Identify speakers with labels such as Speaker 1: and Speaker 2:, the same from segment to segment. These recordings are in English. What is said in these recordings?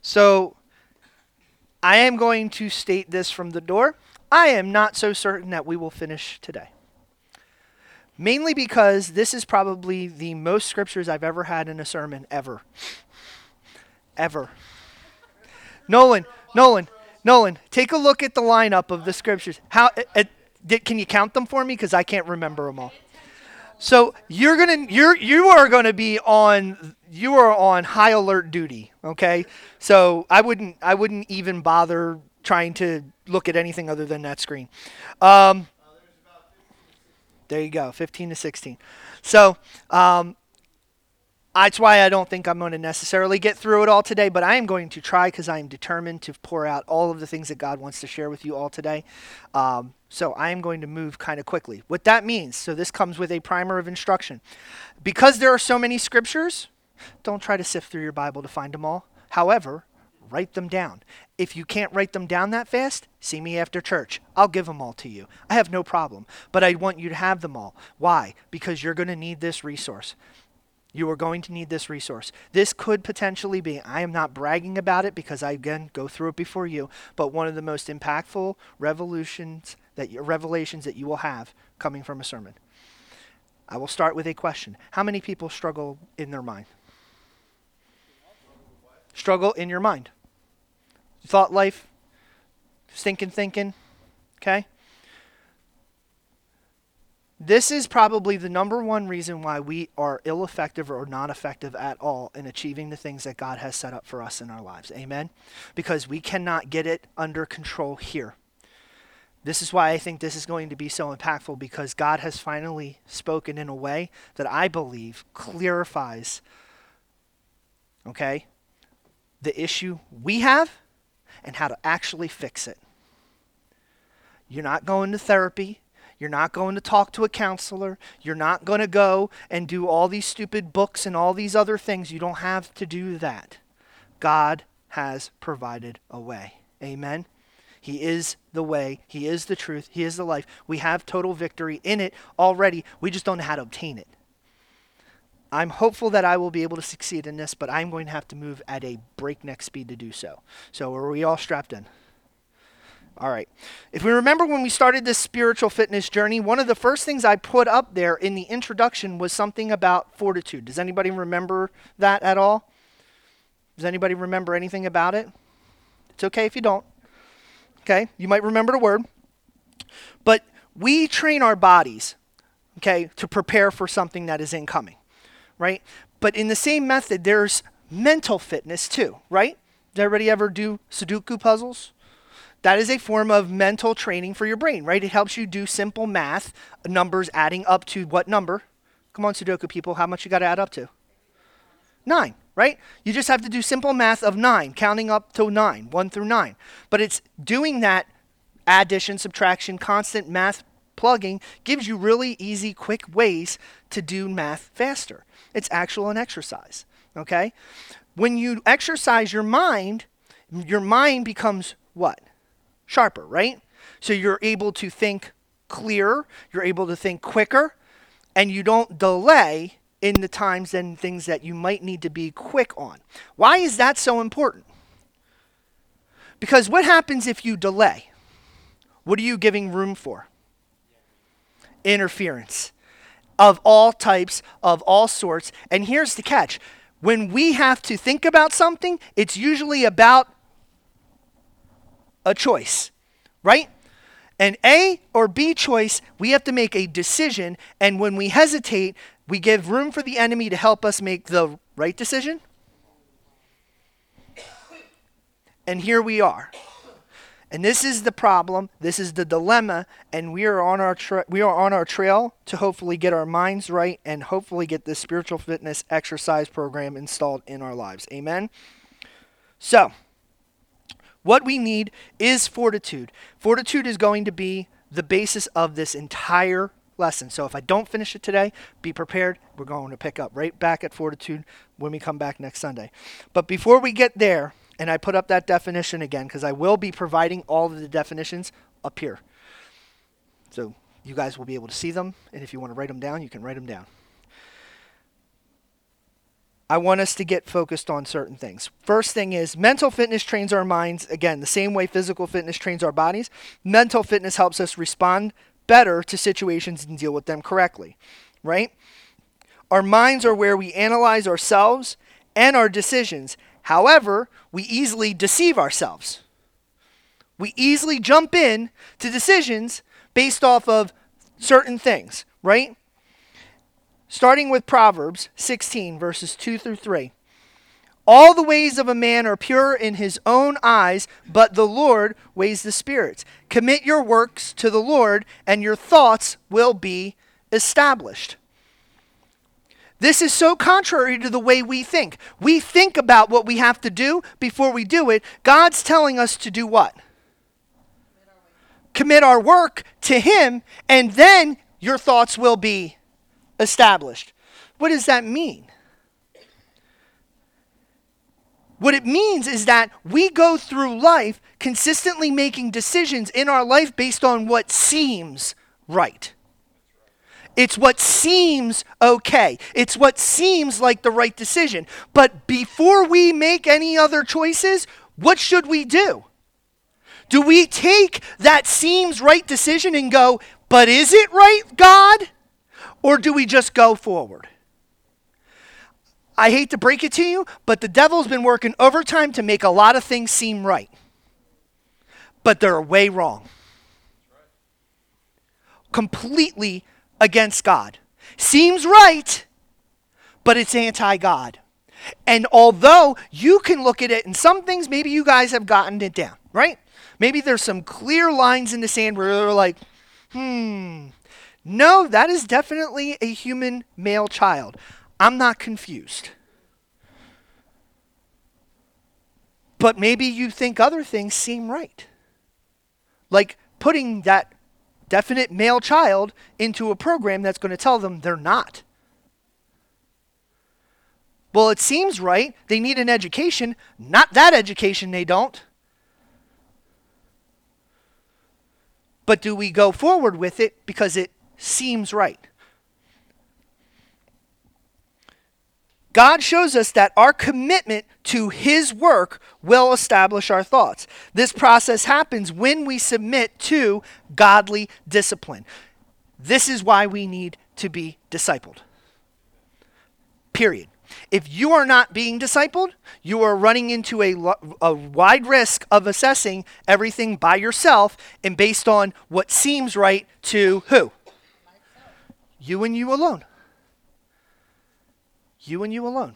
Speaker 1: So I am going to state this from the door. I am not so certain that we will finish today. Mainly because this is probably the most scriptures I've ever had in a sermon ever. Ever. Nolan, Nolan, Nolan, take a look at the lineup of the scriptures. Can you count them for me? Because I can't remember them all. So you are on high alert duty. Okay. So I wouldn't even bother trying to look at anything other than that screen. Um, there you go, 15 to 16. So that's why I don't think I'm going to necessarily get through it all today, but I am going to try because I am determined to pour out all of the things that God wants to share with you all today. So I am going to move kind of quickly. What that means, so this comes with a primer of instruction. Because there are so many scriptures, don't try to sift through your Bible to find them all. However, write them down. If you can't write them down that fast, see me after church. I'll give them all to you. I have no problem. But I want you to have them all. Why? Because you're going to need this resource. You are going to need this resource. This could potentially be, I am not bragging about it because I, again, go through it before you, but one of the most impactful revelations that you will have coming from a sermon. I will start with a question. How many people struggle in their mind? Struggle in your mind. Thought life, stinking thinking, okay? This is probably the number one reason why we are ill-effective or not effective at all in achieving the things that God has set up for us in our lives. Amen? Because we cannot get it under control here. This is why I think this is going to be so impactful, because God has finally spoken in a way that I believe clarifies, okay, the issue we have and how to actually fix it. You're not going to therapy. You're not going to talk to a counselor. You're not going to go and do all these stupid books and all these other things. You don't have to do that. God has provided a way. Amen? He is the way. He is the truth. He is the life. We have total victory in it already. We just don't know how to obtain it. I'm hopeful that I will be able to succeed in this, but I'm going to have to move at a breakneck speed to do so. So are we all strapped in? All right. If we remember when we started this spiritual fitness journey, one of the first things I put up there in the introduction was something about fortitude. Does anybody remember that at all? Does anybody remember anything about it? It's okay if you don't. Okay, you might remember the word. But we train our bodies, okay, to prepare for something that is incoming, right? But in the same method, there's mental fitness too, right? Did everybody ever do Sudoku puzzles? That is a form of mental training for your brain, right? It helps you do simple math, numbers adding up to what number? Come on, Sudoku people, how much you got to add up to? 9, right? You just have to do simple math of 9, counting up to 9, 1 through 9. But it's doing that addition, subtraction, constant math plugging gives you really easy, quick ways to do math faster. It's actual an exercise, okay? When you exercise your mind becomes what? Sharper, right? So you're able to think clearer, you're able to think quicker, and you don't delay in the times and things that you might need to be quick on. Why is that so important? Because what happens if you delay? What are you giving room for? Interference of all types, of all sorts. And here's the catch. When we have to think about something, it's usually about a choice, right? An A or B choice, we have to make a decision, and when we hesitate, we give room for the enemy to help us make the right decision. And here we are. And this is the problem, this is the dilemma, and we are on our trail to hopefully get our minds right and hopefully get this spiritual fitness exercise program installed in our lives. Amen? So, what we need is fortitude. Fortitude is going to be the basis of this entire lesson. So if I don't finish it today, be prepared. We're going to pick up right back at fortitude when we come back next Sunday. But before we get there, and I put up that definition again, because I will be providing all of the definitions up here. So you guys will be able to see them, and if you want to write them down, you can write them down. I want us to get focused on certain things. First thing is mental fitness trains our minds. Again, the same way physical fitness trains our bodies. Mental fitness helps us respond better to situations and deal with them correctly, right? Our minds are where we analyze ourselves and our decisions. However, we easily deceive ourselves. We easily jump in to decisions based off of certain things, right? Starting with Proverbs 16, verses 2 through 3. All the ways of a man are pure in his own eyes, but the Lord weighs the spirits. Commit your works to the Lord, and your thoughts will be established. This is so contrary to the way we think. We think about what we have to do before we do it. God's telling us to do what? Commit our work to Him, and then your thoughts will be established. What does that mean? What it means is that we go through life consistently making decisions in our life based on what seems right. It's what seems okay. It's what seems like the right decision. But before we make any other choices, what should we do? Do we take that seems right decision and go, but is it right, God? Or do we just go forward? I hate to break it to you, but the devil's been working overtime to make a lot of things seem right. But they're way wrong. Completely against God. Seems right, but it's anti-God. And although you can look at it, and some things maybe you guys have gotten it down, right? Maybe there's some clear lines in the sand where they're like, no, that is definitely a human male child. I'm not confused. But maybe you think other things seem right. Like putting that definite male child into a program that's going to tell them they're not. Well, it seems right. They need an education. Not that education, they don't. But do we go forward with it because it seems right? God shows us that our commitment to His work will establish our thoughts. This process happens when we submit to godly discipline. This is why we need to be discipled. Period. If you are not being discipled, you are running into a wide risk of assessing everything by yourself and based on what seems right to who? You and you alone. You and you alone.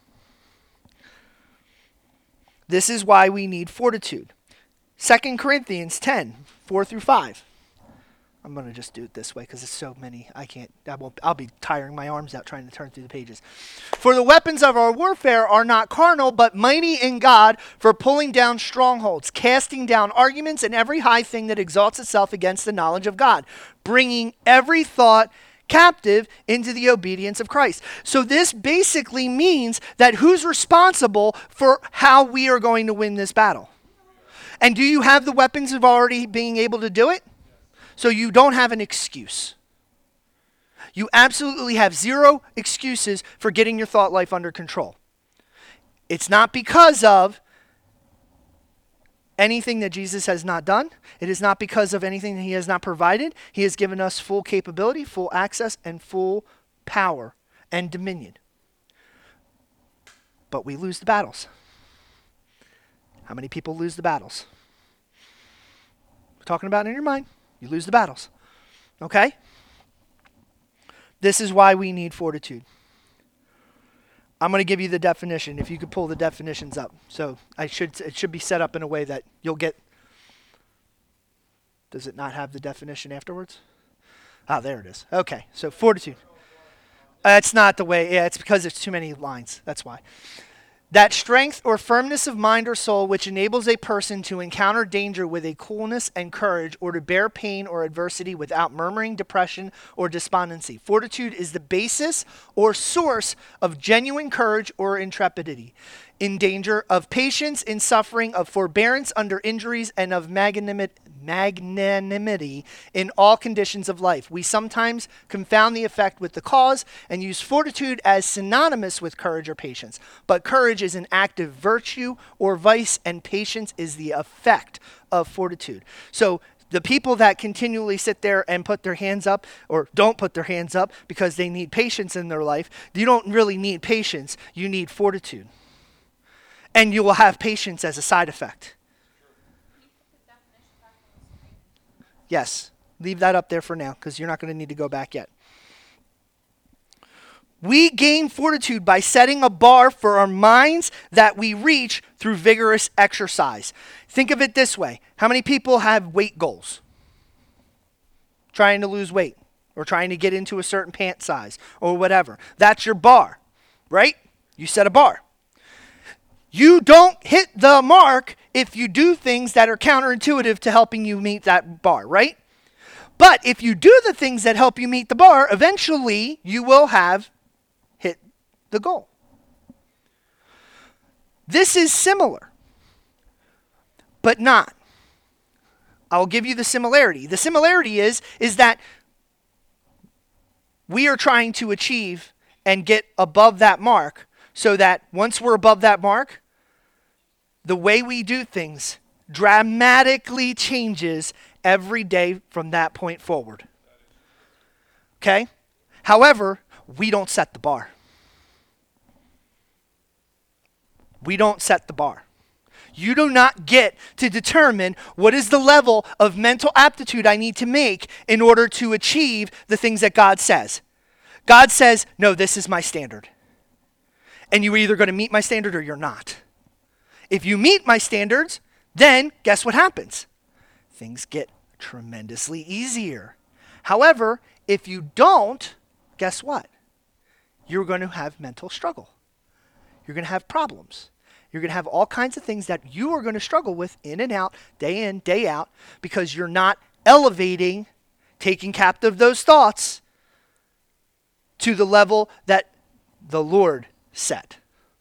Speaker 1: This is why we need fortitude. 2 Corinthians 10, 4 through 5. I'm going to just do it this way because it's so many. I'll be tiring my arms out trying to turn through the pages. For the weapons of our warfare are not carnal, but mighty in God for pulling down strongholds, casting down arguments and every high thing that exalts itself against the knowledge of God, bringing every thought captive into the obedience of Christ. So this basically means that who's responsible for how we are going to win this battle? And do you have the weapons of already being able to do it? So you don't have an excuse. You absolutely have zero excuses for getting your thought life under control. It's not because of anything that Jesus has not done. It is not because of anything that He has not provided. He has given us full capability, full access, and full power and dominion. But we lose the battles. How many people lose the battles? We're talking about it in your mind. You lose the battles. Okay? This is why we need fortitude. I'm going to give you the definition, if you could pull the definitions up. So it should be set up in a way that you'll get. Does it not have the definition afterwards? Ah, there it is. Okay, so fortitude. That's not the way. Yeah, it's because there's too many lines. That's why. That strength or firmness of mind or soul which enables a person to encounter danger with a coolness and courage, or to bear pain or adversity without murmuring, depression, or despondency. Fortitude is the basis or source of genuine courage or intrepidity. in danger, of patience in suffering, of forbearance under injuries, and of magnanimity in all conditions of life. We sometimes confound the effect with the cause and use fortitude as synonymous with courage or patience. But courage is an active virtue or vice, and patience is the effect of fortitude. So the people that continually sit there and put their hands up or don't put their hands up because they need patience in their life, you don't really need patience, you need fortitude. And you will have patience as a side effect. Yes, leave that up there for now because you're not going to need to go back yet. We gain fortitude by setting a bar for our minds that we reach through vigorous exercise. Think of it this way. How many people have weight goals? Trying to lose weight or trying to get into a certain pant size or whatever. That's your bar, right? You set a bar. You don't hit the mark if you do things that are counterintuitive to helping you meet that bar, right? But if you do the things that help you meet the bar, eventually you will have hit the goal. This is similar, but not. I'll give you the similarity. The similarity is that we are trying to achieve and get above that mark so that once we're above that mark, the way we do things dramatically changes every day from that point forward. Okay? However, we don't set the bar. We don't set the bar. You do not get to determine what is the level of mental aptitude I need to make in order to achieve the things that God says. God says, no, this is my standard. And you're either going to meet my standard or you're not. If you meet my standards, then guess what happens? Things get tremendously easier. However, if you don't, guess what? You're going to have mental struggle. You're going to have problems. You're going to have all kinds of things that you are going to struggle with in, day out, because you're not elevating, taking captive those thoughts to the level that the Lord set.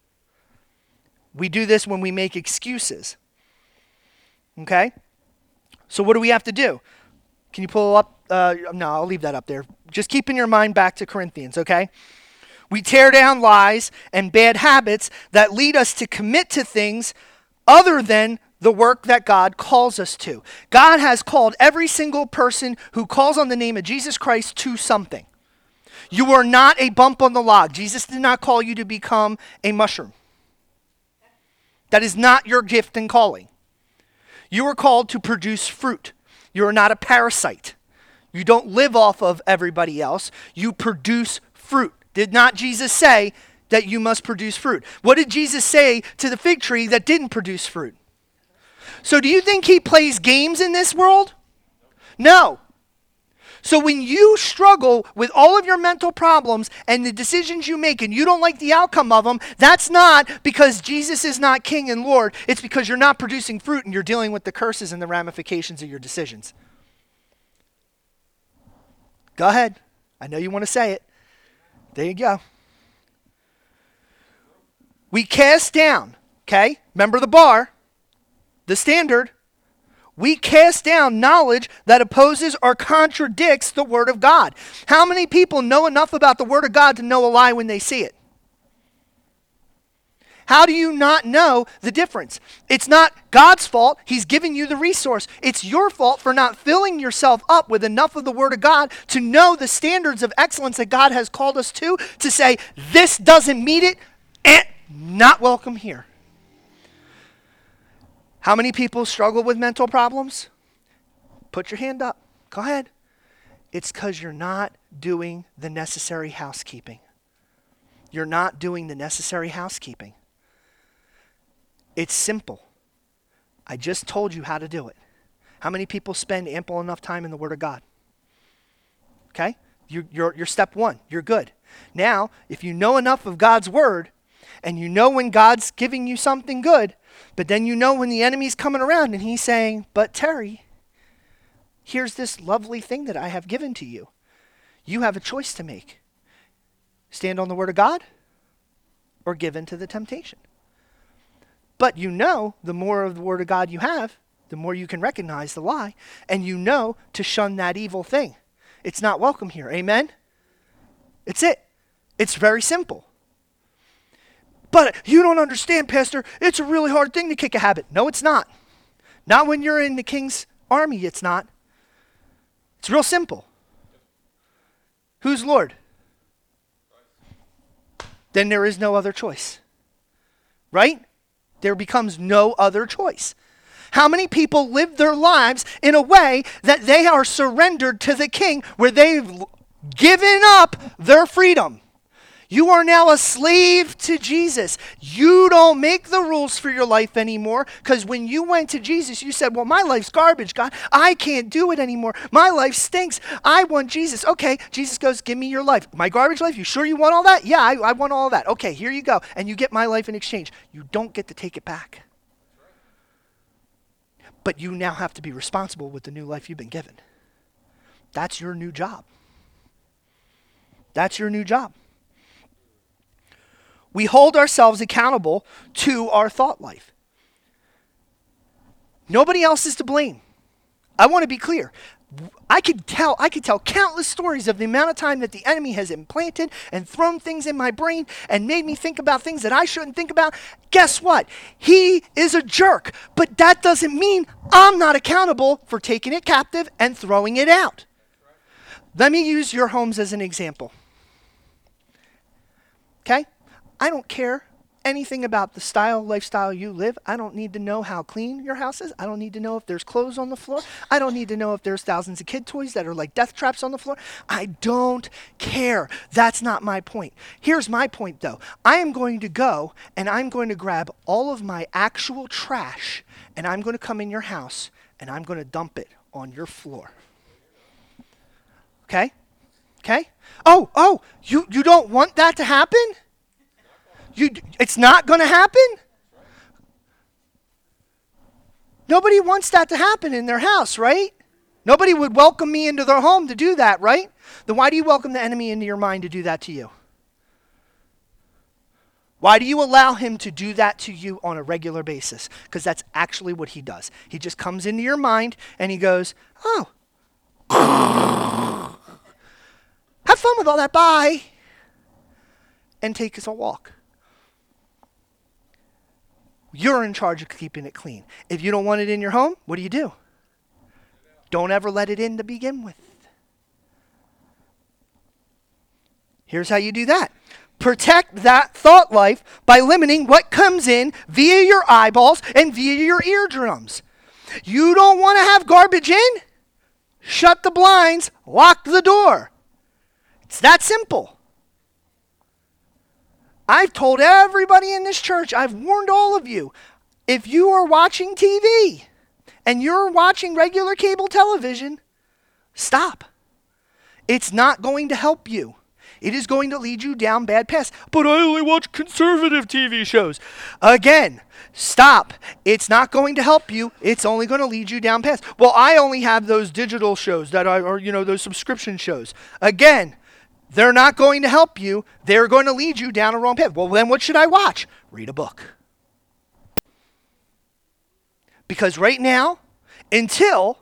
Speaker 1: We do this when we make excuses. Okay? So what do we have to do? Can you pull up? No, I'll leave that up there. Just keep in your mind back to Corinthians, okay? We tear down lies and bad habits that lead us to commit to things other than the work that God calls us to. God has called every single person who calls on the name of Jesus Christ to something. You are not a bump on the log. Jesus did not call you to become a mushroom. That is not your gift and calling. You are called to produce fruit. You are not a parasite. You don't live off of everybody else. You produce fruit. Did not Jesus say that you must produce fruit? What did Jesus say to the fig tree that didn't produce fruit? So do you think he plays games in this world? No. So when you struggle with all of your mental problems and the decisions you make and you don't like the outcome of them, that's not because Jesus is not King and Lord. It's because you're not producing fruit and you're dealing with the curses and the ramifications of your decisions. Go ahead. I know you want to say it. There you go. We cast down, okay? Remember the bar, the standard. We cast down knowledge that opposes or contradicts the Word of God. How many people know enough about the Word of God to know a lie when they see it? How do you not know the difference? It's not God's fault. He's giving you the resource. It's your fault for not filling yourself up with enough of the Word of God to know the standards of excellence that God has called us to say, this doesn't meet it, and not welcome here. How many people struggle with mental problems? Put your hand up. Go ahead. It's because you're not doing the necessary housekeeping. You're not doing the necessary housekeeping. It's simple. I just told you how to do it. How many people spend ample enough time in the Word of God? Okay? You're step one. You're good. Now, if you know enough of God's Word, and you know when God's giving you something good, but then you know when the enemy's coming around and he's saying, but Terry, here's this lovely thing that I have given to you. You have a choice to make. Stand on the Word of God or give in to the temptation. But you know, the more of the Word of God you have, the more you can recognize the lie, and you know to shun that evil thing. It's not welcome here. Amen? It's it. It's very simple. But you don't understand, Pastor. It's a really hard thing to kick a habit. No, it's not. Not when you're in the King's army, it's not. It's real simple. Who's Lord? Then there is no other choice. Right? There becomes no other choice. How many people live their lives in a way that they are surrendered to the King, where they've given up their freedom? You are now a slave to Jesus. You don't make the rules for your life anymore, because when you went to Jesus, you said, well, my life's garbage, God. I can't do it anymore. My life stinks. I want Jesus. Okay, Jesus goes, give me your life. My garbage life? You sure you want all that? Yeah, I want all that. Okay, here you go. And you get my life in exchange. You don't get to take it back. But you now have to be responsible with the new life you've been given. That's your new job. That's your new job. We hold ourselves accountable to our thought life. Nobody else is to blame. I want to be clear. I could tell countless stories of the amount of time that the enemy has implanted and thrown things in my brain and made me think about things that I shouldn't think about. Guess what? He is a jerk, but that doesn't mean I'm not accountable for taking it captive and throwing it out. Let me use your homes as an example. Okay? I don't care anything about the lifestyle you live. I don't need to know how clean your house is. I don't need to know if there's clothes on the floor. I don't need to know if there's thousands of kid toys that are like death traps on the floor. I don't care. That's not my point. Here's my point, though. I am going to go and I'm going to grab all of my actual trash, and I'm going to come in your house and I'm going to dump it on your floor. Okay? Okay? Oh, you don't want that to happen? It's not going to happen? Nobody wants that to happen in their house, right? Nobody would welcome me into their home to do that, right? Then why do you welcome the enemy into your mind to do that to you? Why do you allow him to do that to you on a regular basis? Because that's actually what he does. He just comes into your mind and he goes, oh, have fun with all that, bye, and take us a walk. You're in charge of keeping it clean. If you don't want it in your home, what do? Don't ever let it in to begin with. Here's how you do that. Protect that thought life by limiting what comes in via your eyeballs and via your eardrums. You don't want to have garbage in? Shut the blinds, lock the door. It's that simple. I've told everybody in this church, I've warned all of you, if you are watching TV and you're watching regular cable television, stop. It's not going to help you. It is going to lead you down bad paths. But I only watch conservative TV shows. Again, stop. It's not going to help you. It's only going to lead you down paths. Well, I only have those digital shows that are, those subscription shows. Again, they're not going to help you. They're going to lead you down a wrong path. Well, then what should I watch? Read a book. Because right now, until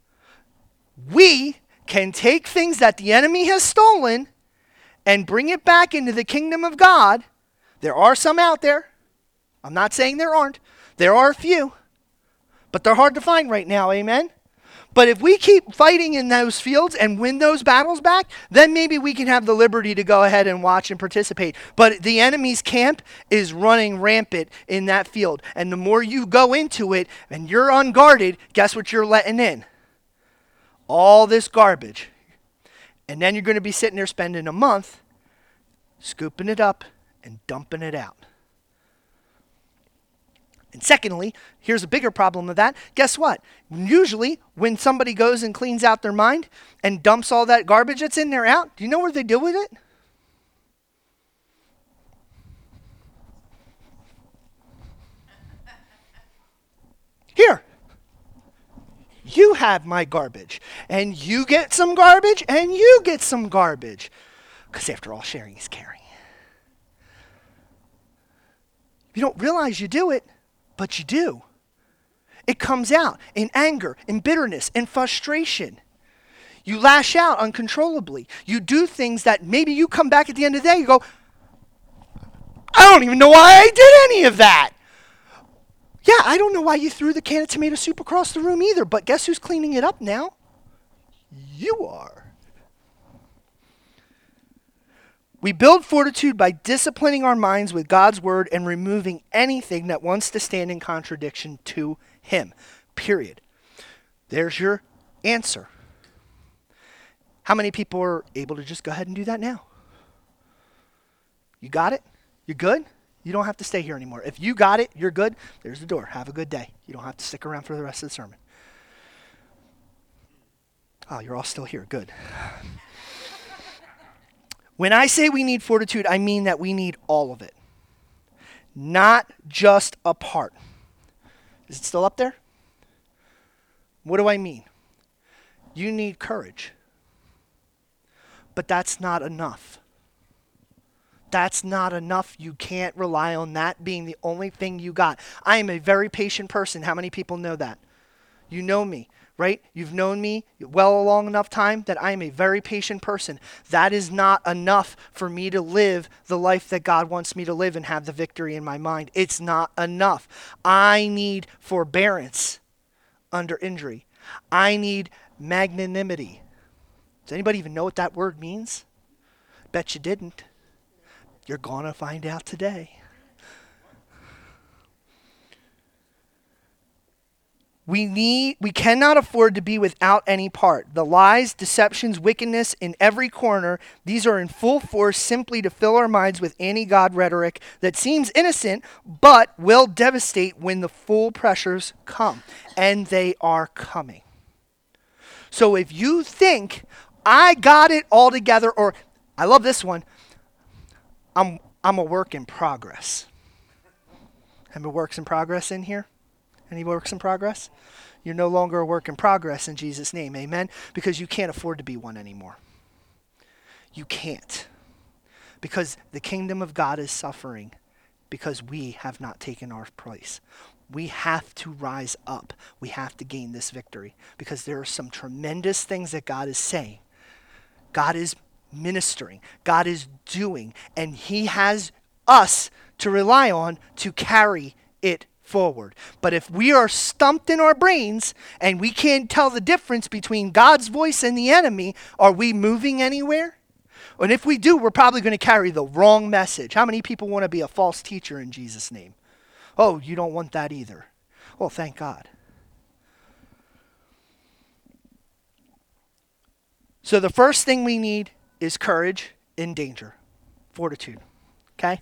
Speaker 1: we can take things that the enemy has stolen and bring it back into the kingdom of God, there are some out there. I'm not saying there aren't. There are a few. But they're hard to find right now, amen? But if we keep fighting in those fields and win those battles back, then maybe we can have the liberty to go ahead and watch and participate. But the enemy's camp is running rampant in that field. And the more you go into it and you're unguarded, guess what you're letting in? All this garbage. And then you're going to be sitting there spending a month scooping it up and dumping it out. And secondly, here's a bigger problem of that. Guess what? Usually, when somebody goes and cleans out their mind and dumps all that garbage that's in there out, do you know what they do with it? Here. You have my garbage. And you get some garbage, and you get some garbage. Because after all, sharing is caring. If you don't realize you do it, but you do. It comes out in anger, in bitterness, in frustration. You lash out uncontrollably. You do things that maybe you come back at the end of the day, you go, I don't even know why I did any of that. Yeah, I don't know why you threw the can of tomato soup across the room either, but guess who's cleaning it up now? You are. We build fortitude by disciplining our minds with God's word and removing anything that wants to stand in contradiction to him. Period. There's your answer. How many people are able to just go ahead and do that now? You got it? You good? You don't have to stay here anymore. If you got it, you're good. There's the door. Have a good day. You don't have to stick around for the rest of the sermon. Oh, you're all still here. Good. When I say we need fortitude, I mean that we need all of it. Not just a part. Is it still up there? What do I mean? You need courage. But that's not enough. That's not enough. You can't rely on that being the only thing you got. I am a very patient person. How many people know that? You know me, right? You've known me well a long enough time that I am a very patient person. That is not enough for me to live the life that God wants me to live and have the victory in my mind. It's not enough. I need forbearance under injury. I need magnanimity. Does anybody even know what that word means? Bet you didn't. You're going to find out today. We cannot afford to be without any part. The lies, deceptions, wickedness in every corner, these are in full force simply to fill our minds with anti-God rhetoric that seems innocent, but will devastate when the full pressures come. And they are coming. So if you think, I got it all together, or I love this one, I'm a work in progress. Have a works in progress in here? Any works in progress? You're no longer a work in progress in Jesus' name, amen? Because you can't afford to be one anymore. You can't. Because the kingdom of God is suffering because we have not taken our place. We have to rise up. We have to gain this victory because there are some tremendous things that God is saying. God is ministering. God is doing. And he has us to rely on to carry it forward. But if we are stumped in our brains and we can't tell the difference between God's voice and the enemy, are we moving anywhere? And if we do, we're probably going to carry the wrong message. How many people want to be a false teacher in Jesus' name? Oh, you don't want that either. Well, thank God. So the first thing we need is courage in danger, fortitude. Okay?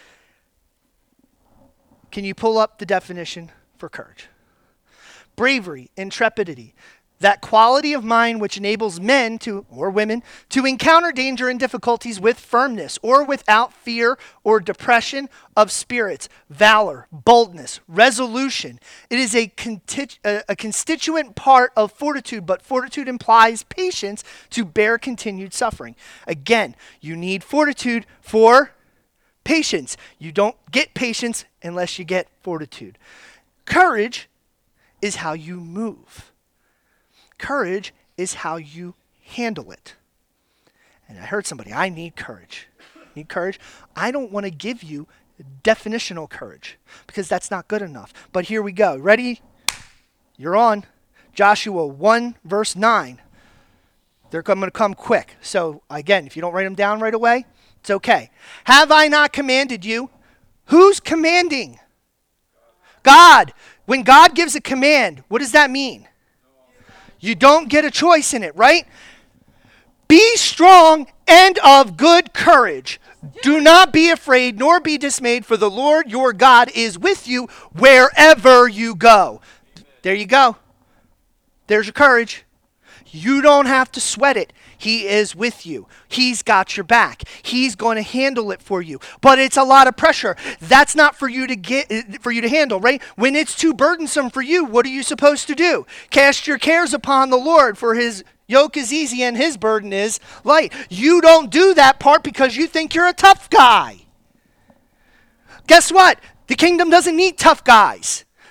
Speaker 1: Can you pull up the definition for courage? Bravery, intrepidity, that quality of mind which enables men to, or women, to encounter danger and difficulties with firmness or without fear or depression of spirits, valor, boldness, resolution. It is a constituent part of fortitude, but fortitude implies patience to bear continued suffering. Again, you need fortitude for patience. You don't get patience unless you get fortitude. Courage is how you move. Courage is how you handle it. And I heard somebody, I need courage. Need courage? I don't want to give you definitional courage because that's not good enough. But here we go. Ready? You're on. Joshua 1 verse 9. They're going to come quick. So again, if you don't write them down right away, it's okay. Have I not commanded you? Who's commanding? God. When God gives a command, what does that mean? You don't get a choice in it, right? Be strong and of good courage. Do not be afraid nor be dismayed, for the Lord your God is with you wherever you go. There you go. There's your courage. You don't have to sweat it. He is with you. He's got your back. He's going to handle it for you. But it's a lot of pressure. That's not for you to handle, right? When it's too burdensome for you, what are you supposed to do? Cast your cares upon the Lord, for his yoke is easy and his burden is light. You don't do that part because you think you're a tough guy. Guess what? The kingdom doesn't need tough guys.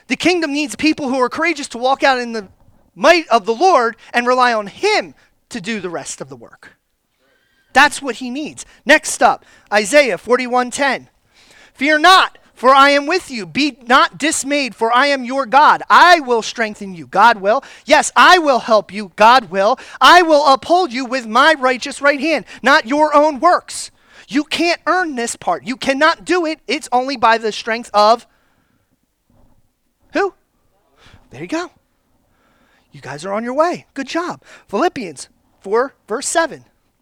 Speaker 1: The kingdom needs people who are courageous to walk out in the might of the Lord and rely on him to do the rest of the work. That's what he needs. Next up, Isaiah 41:10. Fear not, for I am with you. Be not dismayed, for I am your God. I will strengthen you. God will. Yes, I will help you. God will. I will uphold you with my righteous right hand, not your own works. You can't earn this part. You cannot do it. It's only by the strength of who? There you go. You guys are on your way. Good job. Philippians 4, verse 7.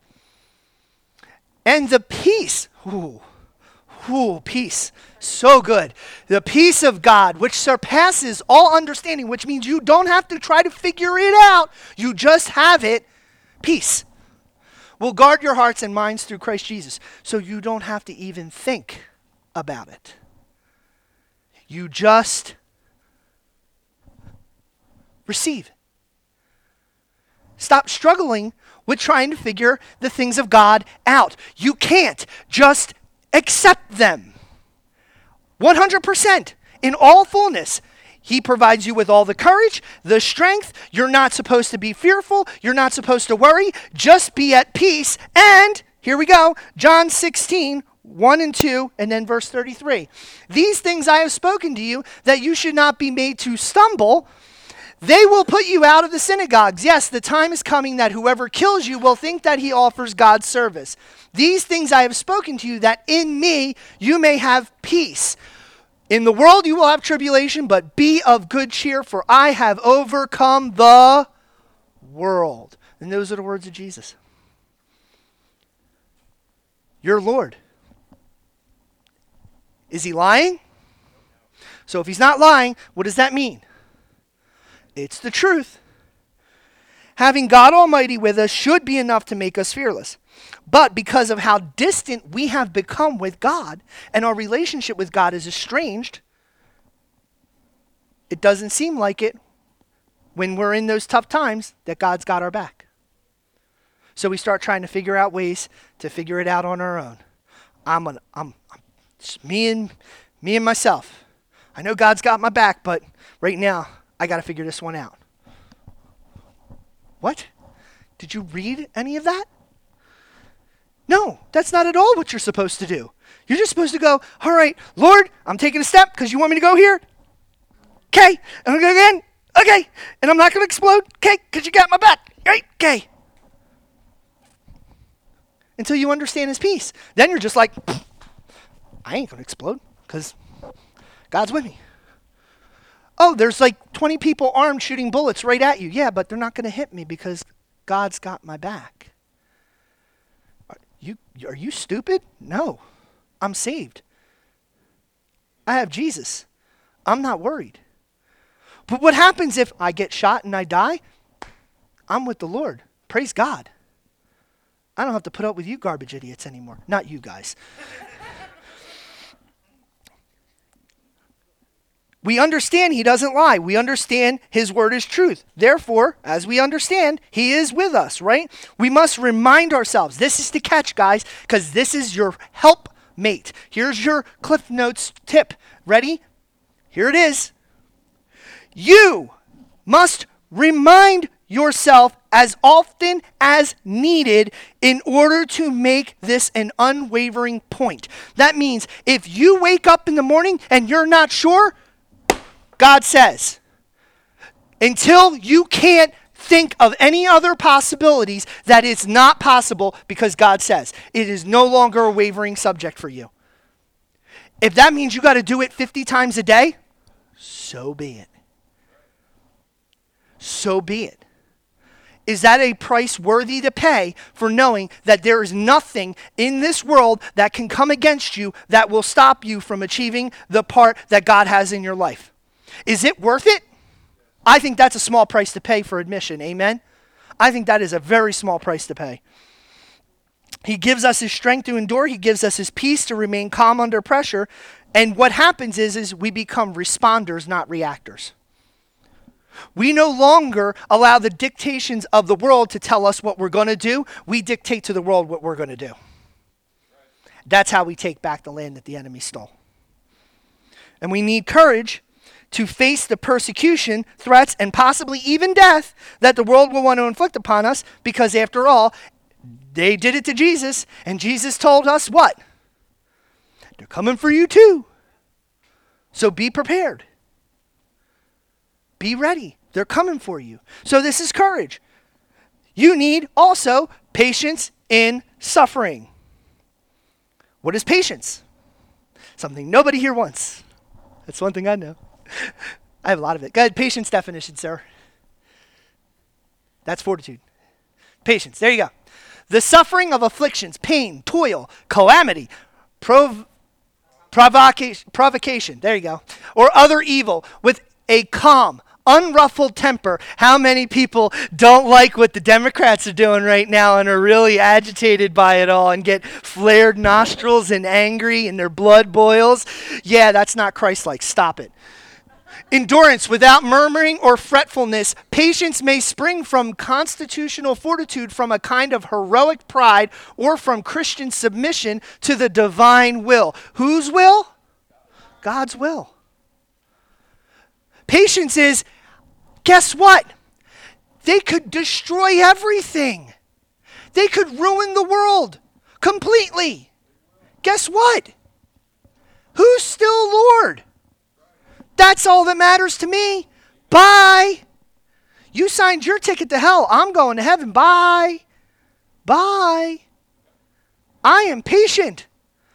Speaker 1: And the peace, peace, so good. The peace of God, which surpasses all understanding, which means you don't have to try to figure it out. You just have it. Peace will guard your hearts and minds through Christ Jesus. So you don't have to even think about it. You just receive. Stop struggling with trying to figure the things of God out. You can't. Just accept them. 100%. In all fullness. He provides you with all the courage, the strength. You're not supposed to be fearful. You're not supposed to worry. Just be at peace. And, here we go, John 16, 1 and 2, and then verse 33. These things I have spoken to you, that you should not be made to stumble. They will put you out of the synagogues. Yes, the time is coming that whoever kills you will think that he offers God service. These things I have spoken to you, that in me you may have peace. In the world you will have tribulation, but be of good cheer, for I have overcome the world. And those are the words of Jesus. Your Lord. Is he lying? So if he's not lying, what does that mean? It's the truth. Having God Almighty with us should be enough to make us fearless. But because of how distant we have become with God and our relationship with God is estranged, it doesn't seem like it when we're in those tough times that God's got our back. So we start trying to figure out ways to figure it out on our own. It's me and myself. I know God's got my back, but right now I got to figure this one out. What? Did you read any of that? No, that's not at all what you're supposed to do. You're just supposed to go, all right, Lord, I'm taking a step because you want me to go here. Okay, and I'm going to go again. Okay, and I'm not going to explode. Okay, because you got my back. Right? Okay. Until you understand his peace. Then you're just like, I ain't going to explode because God's with me. Oh, there's like 20 people armed shooting bullets right at you. Yeah, but they're not going to hit me because God's got my back. Are you stupid? No, I'm saved. I have Jesus. I'm not worried. But what happens if I get shot and I die? I'm with the Lord. Praise God. I don't have to put up with you garbage idiots anymore. Not you guys. We understand he doesn't lie. We understand his word is truth. Therefore, as we understand, he is with us, right? We must remind ourselves. This is the catch, guys, because this is your helpmate. Here's your Cliff Notes tip. Ready? Here it is. You must remind yourself as often as needed in order to make this an unwavering point. That means if you wake up in the morning and you're not sure, God says, until you can't think of any other possibilities, that it's not possible because God says. It is no longer a wavering subject for you. If that means you got to do it 50 times a day, so be it. So be it. Is that a price worthy to pay for knowing that there is nothing in this world that can come against you that will stop you from achieving the part that God has in your life? Is it worth it? I think that's a small price to pay for admission. Amen? I think that is a very small price to pay. He gives us his strength to endure. He gives us his peace to remain calm under pressure. And what happens is we become responders, not reactors. We no longer allow the dictations of the world to tell us what we're going to do. We dictate to the world what we're going to do. That's how we take back the land that the enemy stole. And we need courage to face the persecution, threats, and possibly even death that the world will want to inflict upon us, because after all, they did it to Jesus, and Jesus told us what? They're coming for you too. So be prepared. Be ready. They're coming for you. So this is courage. You need also patience in suffering. What is patience? Something nobody here wants. That's one thing I know. I have a lot of it. Go ahead, patience definition, sir. That's fortitude. Patience, there you go. The suffering of afflictions, pain, toil, calamity, provocation, there you go, or other evil with a calm, unruffled temper. How many people don't like what the Democrats are doing right now and are really agitated by it all and get flared nostrils and angry and their blood boils? Yeah, that's not Christ-like. Stop it. Endurance without murmuring or fretfulness. Patience may spring from constitutional fortitude, from a kind of heroic pride, or from Christian submission to the divine will. Whose will? God's will. Patience is, guess what? They could destroy everything. They could ruin the world completely. Guess what? Who's still Lord? That's all that matters to me. Bye. You signed your ticket to hell. I'm going to heaven. Bye. Bye. I am patient.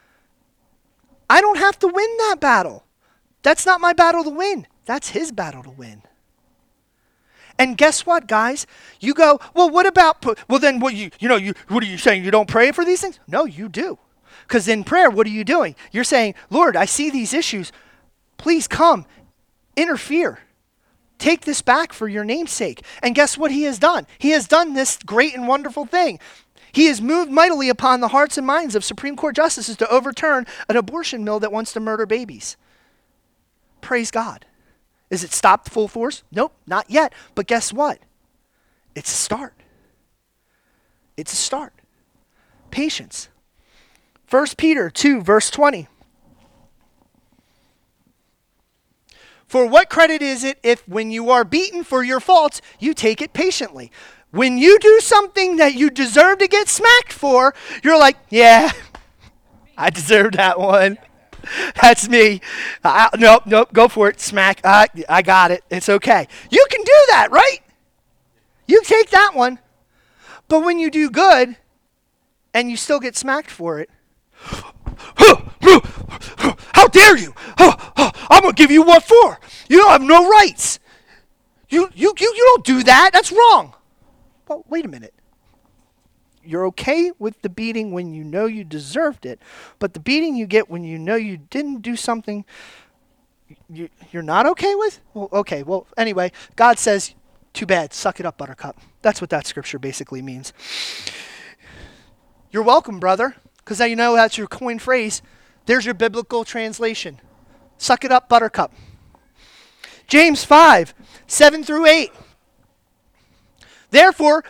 Speaker 1: I don't have to win that battle. That's not my battle to win. That's his battle to win. And guess what, guys? You go, well, what about, what are you saying? You don't pray for these things? No, you do. Because in prayer, what are you doing? You're saying, Lord, I see these issues. Please come, interfere. Take this back for your name's sake. And guess what he has done? He has done this great and wonderful thing. He has moved mightily upon the hearts and minds of Supreme Court justices to overturn an abortion mill that wants to murder babies. Praise God. Is it stopped full force? Nope, not yet. But guess what? It's a start. It's a start. Patience. 1 Peter 2, verse 20. For what credit is it if when you are beaten for your faults, you take it patiently? When you do something that you deserve to get smacked for, you're like, yeah, I deserve that one. That's me. Nope, go for it. Smack. I got it. It's okay. You can do that, right? You take that one. But when you do good and you still get smacked for it, how dare you? I'm going to give you what for. You don't have no rights. You don't do that. That's wrong. Well, wait a minute. You're okay with the beating when you know you deserved it, but the beating you get when you know you didn't do something you're not okay with? Well, okay. Well, anyway, God says, too bad. Suck it up, buttercup. That's what that scripture basically means. You're welcome, brother, because now you know that's your coin phrase. There's your biblical translation. Suck it up, buttercup. James 5, 7 through 8. Therefore,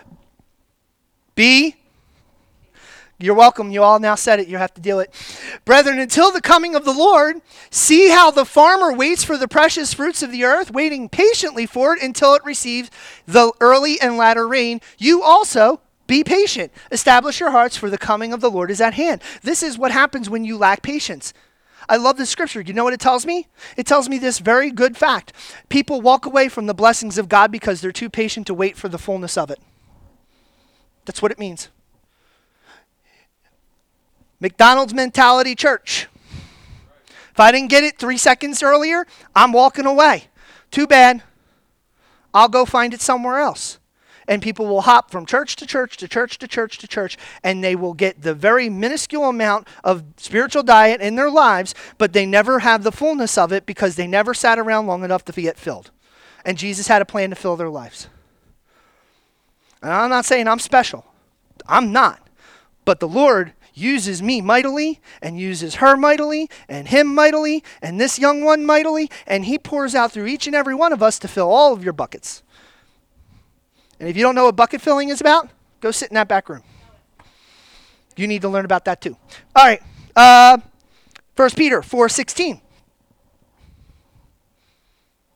Speaker 1: you're welcome. You all now said it. You have to deal it. Brethren, until the coming of the Lord, see how the farmer waits for the precious fruits of the earth, waiting patiently for it until it receives the early and latter rain. You also be patient. Establish your hearts, for the coming of the Lord is at hand. This is what happens when you lack patience. I love this scripture. You know what it tells me? It tells me this very good fact. People walk away from the blessings of God because they're too patient to wait for the fullness of it. That's what it means. McDonald's mentality church. If I didn't get it 3 seconds earlier, I'm walking away. Too bad. I'll go find it somewhere else. And people will hop from church to church to church to church to church, and they will get the very minuscule amount of spiritual diet in their lives, but they never have the fullness of it because they never sat around long enough to get filled. And Jesus had a plan to fill their lives. And I'm not saying I'm special. I'm not. But the Lord uses me mightily and uses her mightily and him mightily and this young one mightily, and he pours out through each and every one of us to fill all of your buckets. And if you don't know what bucket filling is about, go sit in that back room. You need to learn about that too. All right. 1 Peter 4:16.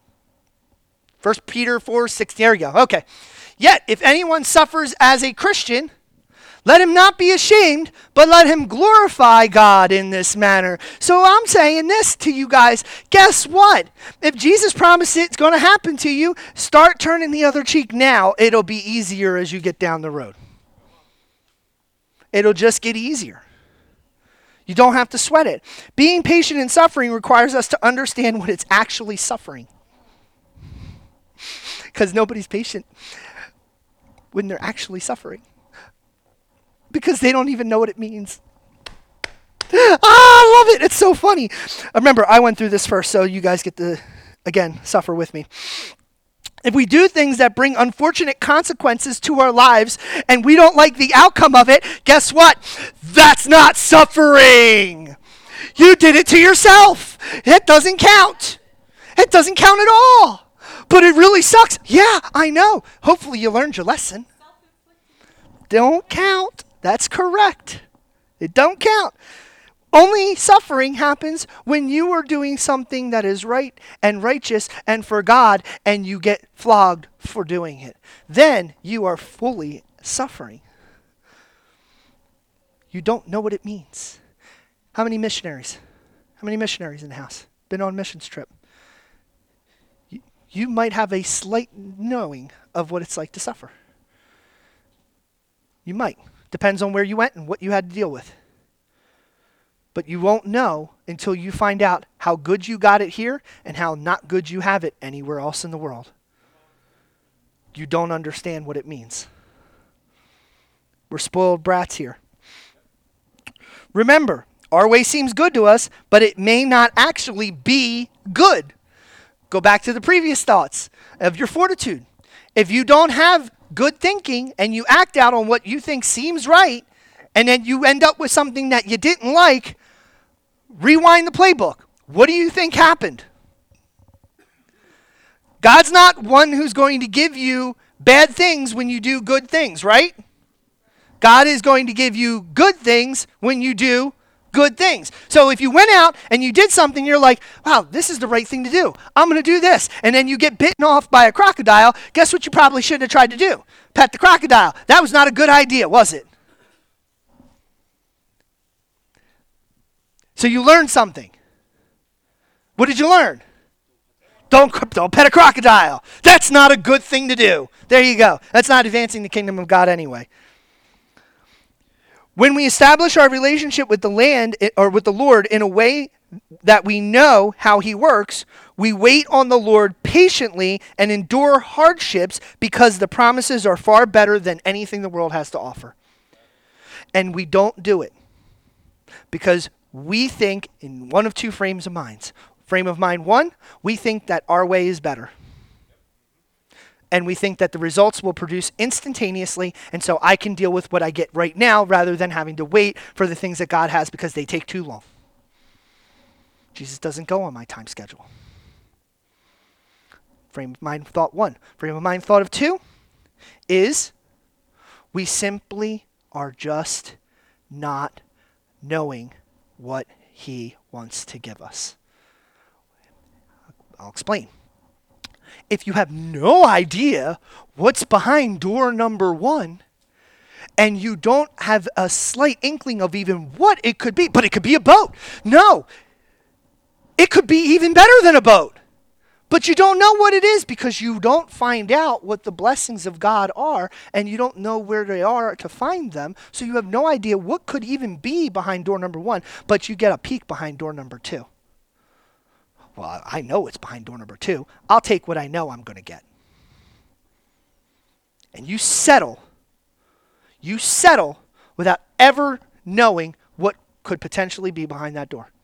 Speaker 1: 1 Peter 4:16. There we go. Okay. Yet, if anyone suffers as a Christian, let him not be ashamed, but let him glorify God in this manner. So I'm saying this to you guys. Guess what? If Jesus promised it's going to happen to you, start turning the other cheek now. It'll be easier as you get down the road. It'll just get easier. You don't have to sweat it. Being patient in suffering requires us to understand what it's actually suffering. Because nobody's patient when they're actually suffering. Because they don't even know what it means. I love it. It's so funny. Remember, I went through this first, so you guys get to, again, suffer with me. If we do things that bring unfortunate consequences to our lives and we don't like the outcome of it, guess what? That's not suffering. You did it to yourself. It doesn't count. It doesn't count at all. But it really sucks. Yeah, I know. Hopefully you learned your lesson. Don't count. That's correct. It don't count. Only suffering happens when you are doing something that is right and righteous and for God, and you get flogged for doing it. Then you are fully suffering. You don't know what it means. How many missionaries? How many missionaries in the house? Been on a missions trip? You might have a slight knowing of what it's like to suffer. You might. Depends on where you went and what you had to deal with. But you won't know until you find out how good you got it here and how not good you have it anywhere else in the world. You don't understand what it means. We're spoiled brats here. Remember, our way seems good to us, but it may not actually be good. Go back to the previous thoughts of your fortitude. If you don't have good thinking and you act out on what you think seems right, and then you end up with something that you didn't like, rewind the playbook. What do you think happened? God's not one who's going to give you bad things when you do good things, right? God is going to give you good things when you do good things. So if you went out and you did something, you're like, wow, this is the right thing to do. I'm going to do this. And then you get bitten off by a crocodile. Guess what you probably shouldn't have tried to do? Pet the crocodile. That was not a good idea, was it? So you learned something. What did you learn? Don't pet a crocodile. That's not a good thing to do. There you go. That's not advancing the kingdom of God anyway. When we establish our relationship with the land or with the Lord in a way that we know how he works, we wait on the Lord patiently and endure hardships because the promises are far better than anything the world has to offer. And we don't do it because we think in one of two frames of minds. Frame of mind one, we think that our way is better. And we think that the results will produce instantaneously, and so I can deal with what I get right now rather than having to wait for the things that God has because they take too long. Jesus doesn't go on my time schedule. Frame of mind thought one. Frame of mind thought of two is we simply are just not knowing what he wants to give us. I'll explain. If you have no idea what's behind door number one, and you don't have a slight inkling of even what it could be, but it could be a boat. No, it could be even better than a boat. But you don't know what it is because you don't find out what the blessings of God are, and you don't know where they are to find them. So you have no idea what could even be behind door number one, but you get a peek behind door number two. Well, I know it's behind door number two. I'll take what I know I'm going to get. And you settle without ever knowing what could potentially be behind that door.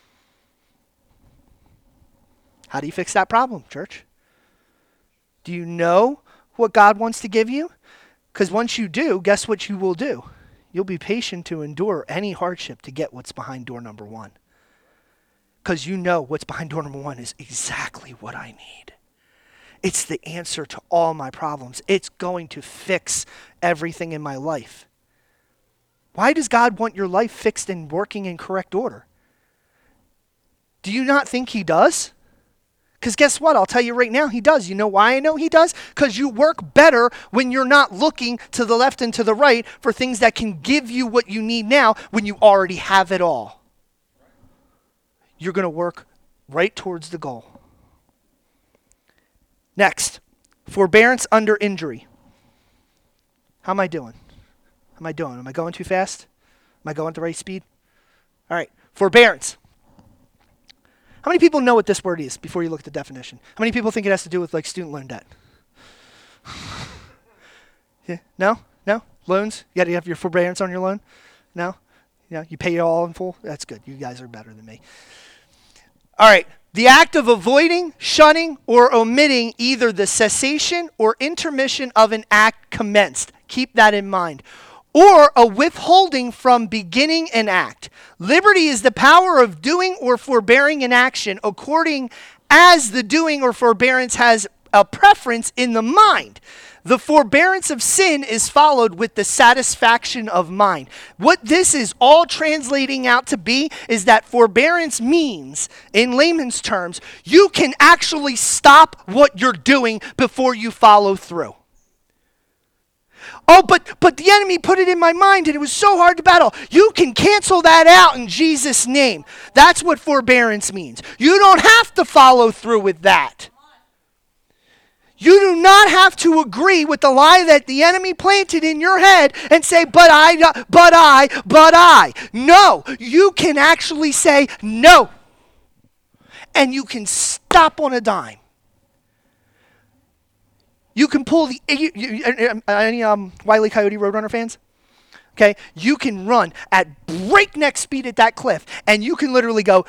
Speaker 1: How do you fix that problem, church? Do you know what God wants to give you? Because once you do, guess what you will do? You'll be patient to endure any hardship to get what's behind door number one. Because you know what's behind door number one is exactly what I need. It's the answer to all my problems. It's going to fix everything in my life. Why does God want your life fixed and working in correct order? Do you not think he does? Because guess what? I'll tell you right now, he does. You know why I know he does? Because you work better when you're not looking to the left and to the right for things that can give you what you need now when you already have it all. You're going to work right towards the goal. Next, forbearance under injury. How am I doing? How am I doing? Am I going too fast? Am I going at the right speed? All right, forbearance. How many people know what this word is before you look at the definition? How many people think it has to do with like student loan debt? Yeah, no? No? Loans? You got to have your forbearance on your loan? No? Yeah, you pay it all in full? That's good. You guys are better than me. All right. The act of avoiding, shunning, or omitting either the cessation or intermission of an act commenced. Keep that in mind. Or a withholding from beginning an act. Liberty is the power of doing or forbearing an action according as the doing or forbearance has a preference in the mind. The forbearance of sin is followed with the satisfaction of mind. What this is all translating out to be is that forbearance means, in layman's terms, you can actually stop what you're doing before you follow through. Oh, but the enemy put it in my mind and it was so hard to battle. You can cancel that out in Jesus' name. That's what forbearance means. You don't have to follow through with that. You do not have to agree with the lie that the enemy planted in your head and say, but I. No, you can actually say no. And you can stop on a dime. You can pull any Wile E. Coyote Roadrunner fans? Okay, you can run at breakneck speed at that cliff, and you can literally go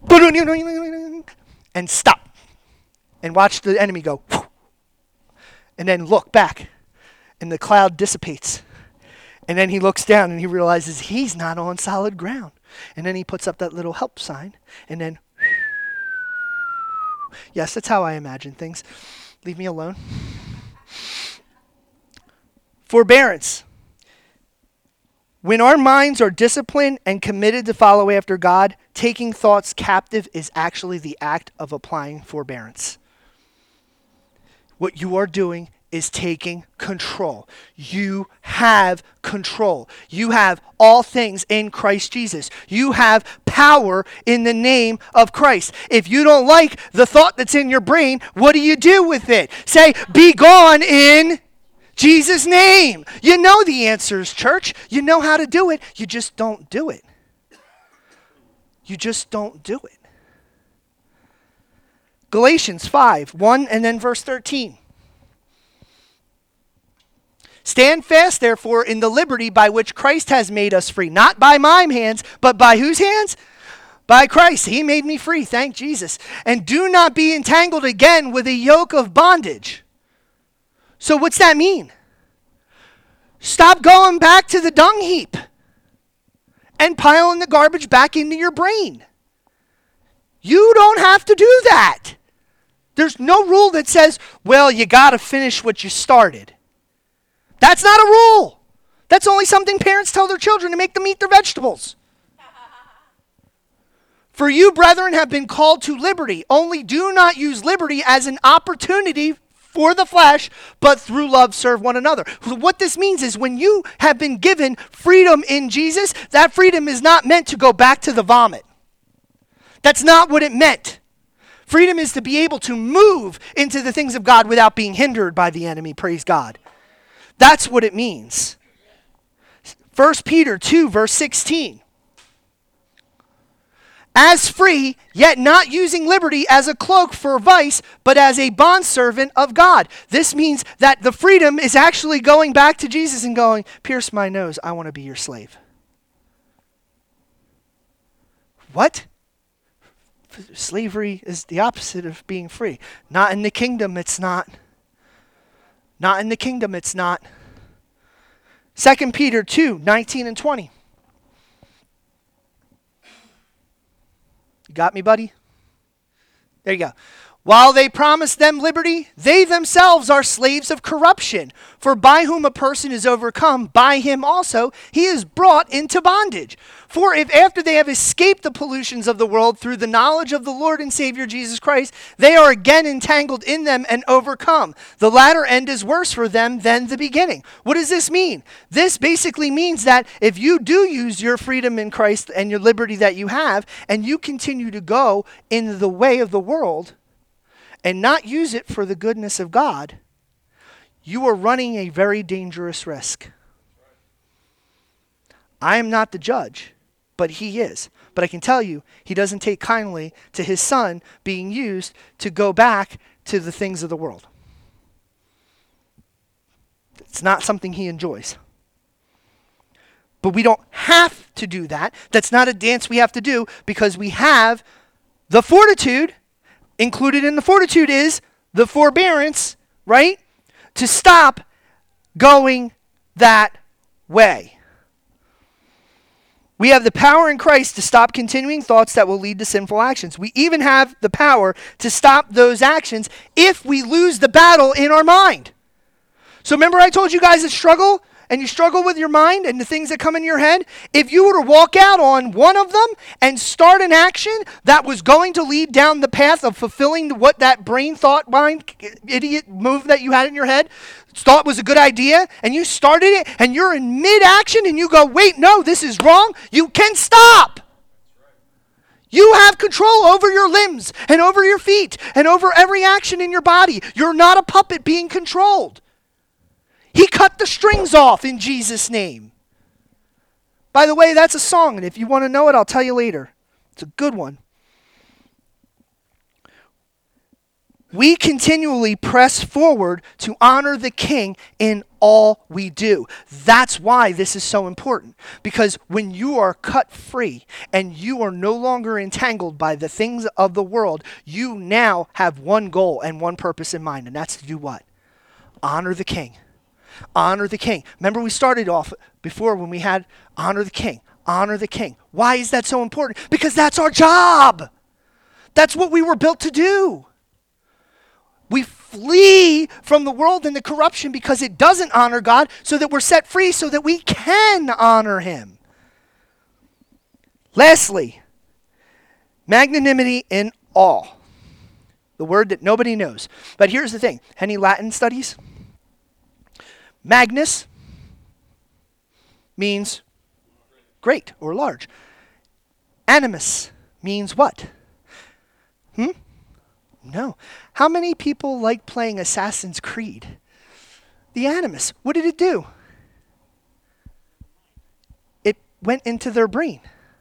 Speaker 1: and stop and watch the enemy go, and then look back, and the cloud dissipates, and then he looks down and he realizes he's not on solid ground, and then he puts up that little help sign, and then yes, that's how I imagine things. Leave me alone. Forbearance. When our minds are disciplined and committed to follow after God, taking thoughts captive is actually the act of applying forbearance. What you are doing is taking control. You have control. You have all things in Christ Jesus. You have power in the name of Christ. If you don't like the thought that's in your brain, what do you do with it? Say, be gone in Jesus' name. You know the answers, church. You know how to do it. You just don't do it. You just don't do it. Galatians 5:1 and then verse 13. Stand fast, therefore, in the liberty by which Christ has made us free. Not by my hands, but by whose hands? By Christ. He made me free. Thank Jesus. And do not be entangled again with a yoke of bondage. So what's that mean? Stop going back to the dung heap and piling the garbage back into your brain. You don't have to do that. There's no rule that says, well, you got to finish what you started. That's not a rule. That's only something parents tell their children to make them eat their vegetables. For you, brethren, have been called to liberty. Only do not use liberty as an opportunity for the flesh, but through love serve one another. So what this means is when you have been given freedom in Jesus, that freedom is not meant to go back to the vomit. That's not what it meant. Freedom is to be able to move into the things of God without being hindered by the enemy, praise God. That's what it means. 1 Peter 2, verse 16. As free, yet not using liberty as a cloak for vice, but as a bondservant of God. This means that the freedom is actually going back to Jesus and going, pierce my nose, I want to be your slave. What? Slavery is the opposite of being free. Not in the kingdom, it's not. Not in the kingdom, it's not. 2 Peter 2, 19 and 20. You got me, buddy? There you go. While they promise them liberty, they themselves are slaves of corruption. For by whom a person is overcome, by him also he is brought into bondage. For if after they have escaped the pollutions of the world through the knowledge of the Lord and Savior Jesus Christ, they are again entangled in them and overcome, the latter end is worse for them than the beginning. What does this mean? This basically means that if you do use your freedom in Christ and your liberty that you have, and you continue to go in the way of the world, and not use it for the goodness of God, you are running a very dangerous risk. I am not the judge, but he is. But I can tell you, he doesn't take kindly to his son being used to go back to the things of the world. It's not something he enjoys. But we don't have to do that. That's not a dance we have to do, because we have the fortitude. Included in the fortitude is the forbearance, right? To stop going that way. We have the power in Christ to stop continuing thoughts that will lead to sinful actions. We even have the power to stop those actions if we lose the battle in our mind. So remember I told you guys to struggle? And you struggle with your mind and the things that come in your head, if you were to walk out on one of them and start an action that was going to lead down the path of fulfilling what that brain thought mind idiot move that you had in your head thought was a good idea, and you started it and you're in mid-action and you go, wait, no, this is wrong, you can stop. You have control over your limbs and over your feet and over every action in your body. You're not a puppet being controlled. He cut the strings off in Jesus' name. By the way, that's a song, and if you want to know it, I'll tell you later. It's a good one. We continually press forward to honor the King in all we do. That's why this is so important. Because when you are cut free and you are no longer entangled by the things of the world, you now have one goal and one purpose in mind, and that's to do what? Honor the King. Honor the King. Remember we started off before when we had honor the King. Honor the King. Why is that so important? Because that's our job. That's what we were built to do. We flee from the world and the corruption because it doesn't honor God, so that we're set free so that we can honor him. Lastly, magnanimity in awe. The word that nobody knows. But here's the thing. Any Latin studies? Magnus means great or large. Animus means what? No. How many people like playing Assassin's Creed? The Animus. What did it do? It went into their brain.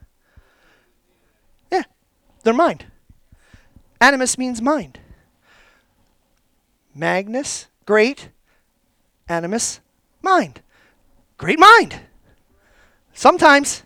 Speaker 1: Yeah, their mind. Animus means mind. Magnus, great. Animus, mind. Great mind. Sometimes.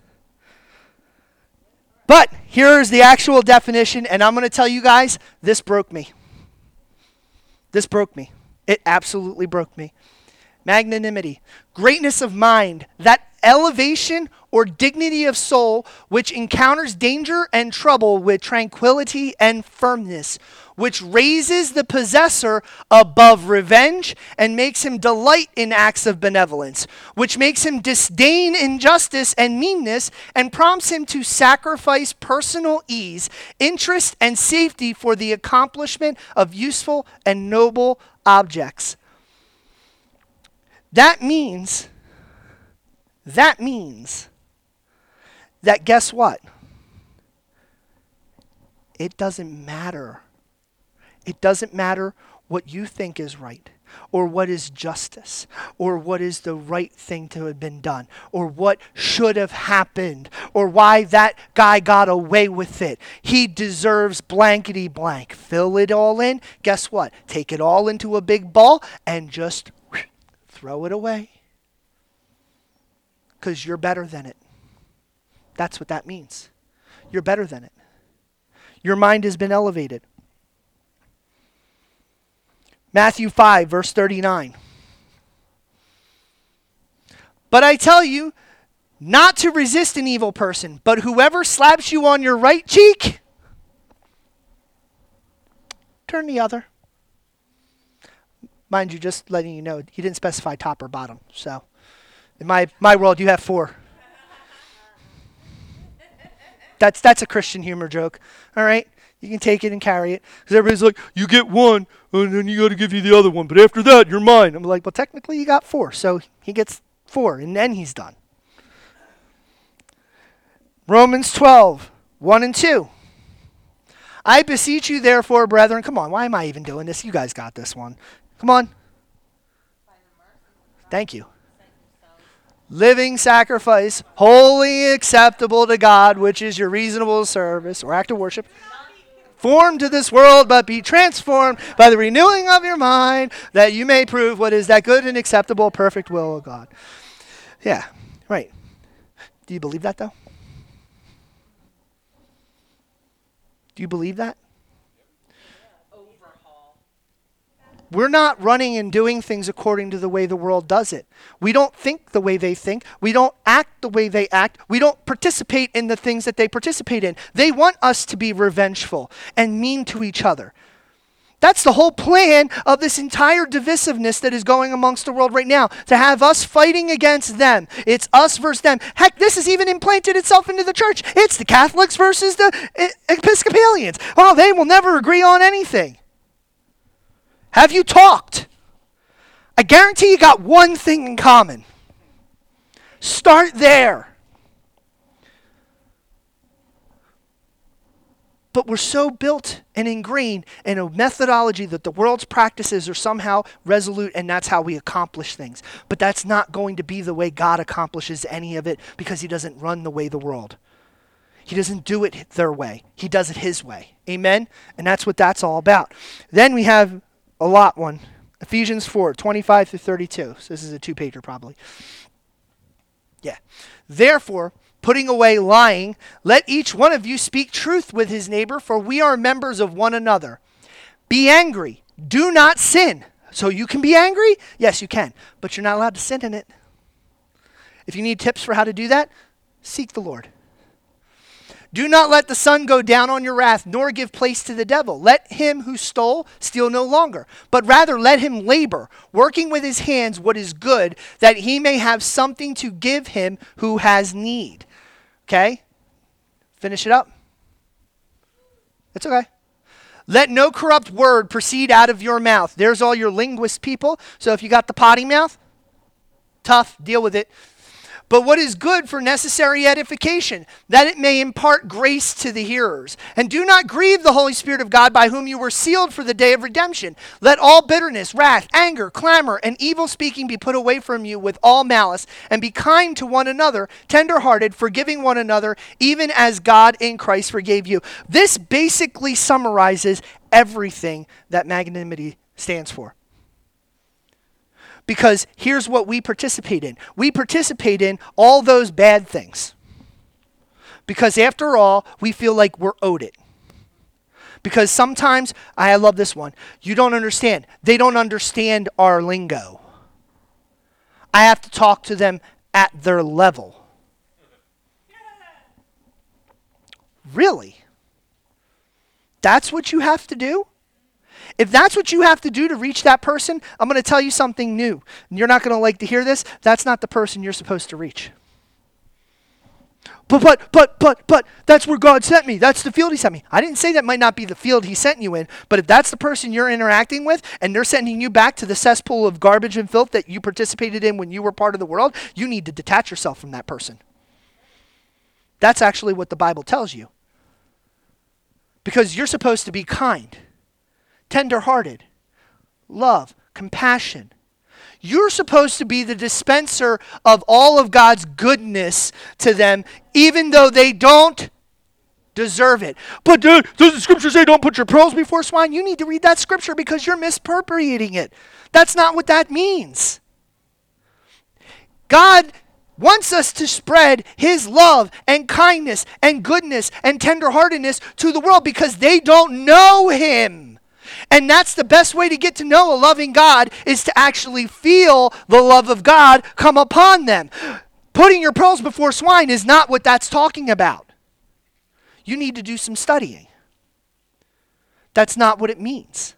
Speaker 1: But here's the actual definition, and I'm going to tell you guys, this broke me. This broke me. It absolutely broke me. Magnanimity, greatness of mind, that elevation or dignity of soul which encounters danger and trouble with tranquility and firmness, which raises the possessor above revenge and makes him delight in acts of benevolence, which makes him disdain injustice and meanness and prompts him to sacrifice personal ease, interest, and safety for the accomplishment of useful and noble objects. That means that guess what? It doesn't matter. It doesn't matter what you think is right, or what is justice, or what is the right thing to have been done, or what should have happened, or why that guy got away with it. He deserves blankety blank. Fill it all in. Guess what? Take it all into a big ball and just throw it away. Because you're better than it. That's what that means. You're better than it. Your mind has been elevated. Matthew 5, verse 39. But I tell you not to resist an evil person, but whoever slaps you on your right cheek, turn the other. Mind you, just letting you know, he didn't specify top or bottom. So in my world, you have 4. That's a Christian humor joke. All right? You can take it and carry it. Because everybody's like, you get 1, and then you got to give you the other one. But after that, you're mine. I'm like, well, technically you got 4. So he gets 4, and then he's done. Romans 12, 1 and 2. I beseech you, therefore, brethren. Come on, why am I even doing this? You guys got this one. Come on. Thank you. Living sacrifice, wholly acceptable to God, which is your reasonable service or act of worship. Formed to this world, but be transformed by the renewing of your mind, that you may prove what is that good and acceptable, perfect will of God. Yeah, right. Do you believe that, though? Do you believe that? We're not running and doing things according to the way the world does it. We don't think the way they think. We don't act the way they act. We don't participate in the things that they participate in. They want us to be revengeful and mean to each other. That's the whole plan of this entire divisiveness that is going amongst the world right now, to have us fighting against them. It's us versus them. Heck, this has even implanted itself into the church. It's the Catholics versus the Episcopalians. Oh, they will never agree on anything. Have you talked? I guarantee you got one thing in common. Start there. But we're so built and ingrained in a methodology that the world's practices are somehow resolute, and that's how we accomplish things. But that's not going to be the way God accomplishes any of it, because he doesn't run the way the world. He doesn't do it their way. He does it his way. Amen? And that's what that's all about. Then we have a lot one. Ephesians 4, 25 through 32. So this is a 2-pager probably. Yeah. Therefore, putting away lying, let each one of you speak truth with his neighbor, for we are members of one another. Be angry. Do not sin. So you can be angry? Yes, you can. But you're not allowed to sin in it. If you need tips for how to do that, seek the Lord. Do not let the sun go down on your wrath, nor give place to the devil. Let him who stole steal no longer, but rather let him labor, working with his hands what is good, that he may have something to give him who has need. Okay? Finish it up. It's okay. Let no corrupt word proceed out of your mouth. There's all your linguist people. So if you got the potty mouth, tough, deal with it. But what is good for necessary edification, that it may impart grace to the hearers. And do not grieve the Holy Spirit of God, by whom you were sealed for the day of redemption. Let all bitterness, wrath, anger, clamor, and evil speaking be put away from you with all malice, and be kind to one another, tender-hearted, forgiving one another, even as God in Christ forgave you. This basically summarizes everything that magnanimity stands for. Because here's what we participate in. We participate in all those bad things. Because after all, we feel like we're owed it. Because sometimes, I love this one, you don't understand. They don't understand our lingo. I have to talk to them at their level. Really? That's what you have to do? If that's what you have to do to reach that person, I'm going to tell you something new. And you're not going to like to hear this. That's not the person you're supposed to reach. But, that's where God sent me. That's the field he sent me. I didn't say that might not be the field he sent you in, but if that's the person you're interacting with and they're sending you back to the cesspool of garbage and filth that you participated in when you were part of the world, you need to detach yourself from that person. That's actually what the Bible tells you. Because you're supposed to be kind, tender-hearted, love, compassion. You're supposed to be the dispenser of all of God's goodness to them, even though they don't deserve it. But does the scripture say don't put your pearls before swine? You need to read that scripture because you're misappropriating it. That's not what that means. God wants us to spread his love and kindness and goodness and tenderheartedness to the world because they don't know him. And that's the best way to get to know a loving God, is to actually feel the love of God come upon them. Putting your pearls before swine is not what that's talking about. You need to do some studying. That's not what it means.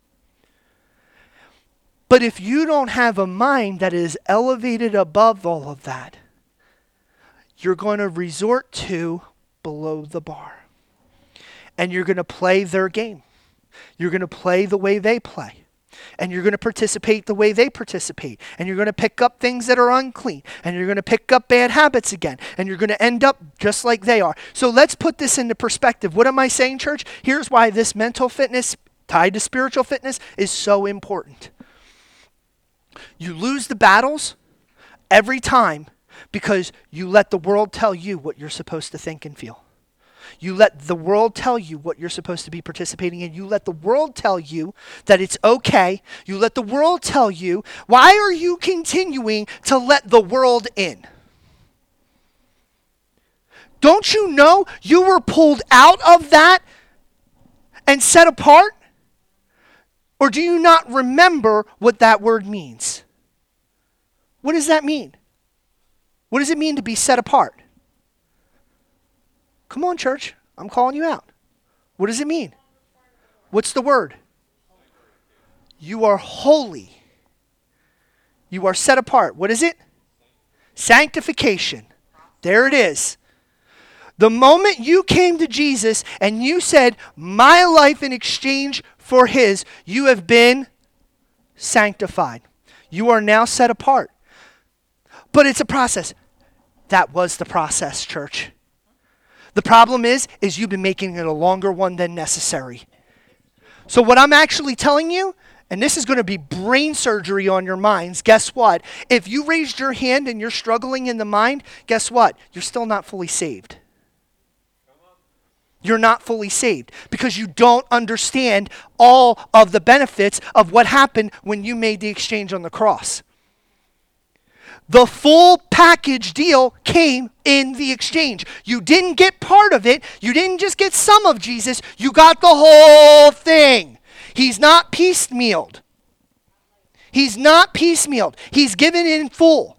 Speaker 1: But if you don't have a mind that is elevated above all of that, you're going to resort to below the bar. And you're going to play their game. You're going to play the way they play. And you're going to participate the way they participate. And you're going to pick up things that are unclean. And you're going to pick up bad habits again. And you're going to end up just like they are. So let's put this into perspective. What am I saying, church? Here's why this mental fitness tied to spiritual fitness is so important. You lose the battles every time because you let the world tell you what you're supposed to think and feel. You let the world tell you what you're supposed to be participating in. You let the world tell you that it's okay. You let the world tell you, why are you continuing to let the world in? Don't you know you were pulled out of that and set apart? Or do you not remember what that word means? What does that mean? What does it mean to be set apart? Come on, church. I'm calling you out. What does it mean? What's the word? You are holy. You are set apart. What is it? Sanctification. There it is. The moment you came to Jesus and you said, my life in exchange for his, you have been sanctified. You are now set apart. But it's a process. That was the process, church. The problem is you've been making it a longer one than necessary. So what I'm actually telling you, and this is going to be brain surgery on your minds, guess what? If you raised your hand and you're struggling in the mind, guess what? You're still not fully saved. You're not fully saved because you don't understand all of the benefits of what happened when you made the exchange on the cross. The full package deal came in the exchange. You didn't get part of it. You didn't just get some of Jesus. You got the whole thing. He's not piecemealed. He's not piecemealed. He's given in full.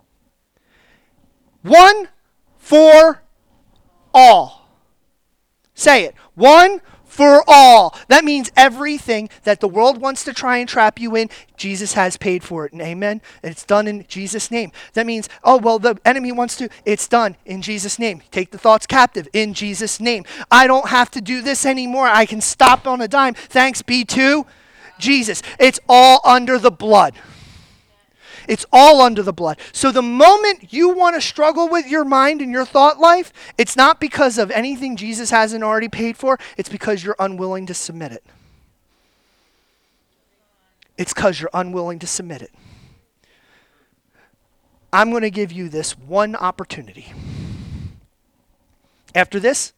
Speaker 1: One for all. Say it. One for all. That means everything that the world wants to try and trap you in, Jesus has paid for it. And amen. It's done in Jesus' name. That means, oh, well, the enemy wants to. It's done in Jesus' name. Take the thoughts captive in Jesus' name. I don't have to do this anymore. I can stop on a dime. Thanks be to Jesus. It's all under the blood. It's all under the blood. So the moment you want to struggle with your mind and your thought life, it's not because of anything Jesus hasn't already paid for. It's because you're unwilling to submit it. It's because you're unwilling to submit it. I'm going to give you this one opportunity. After this,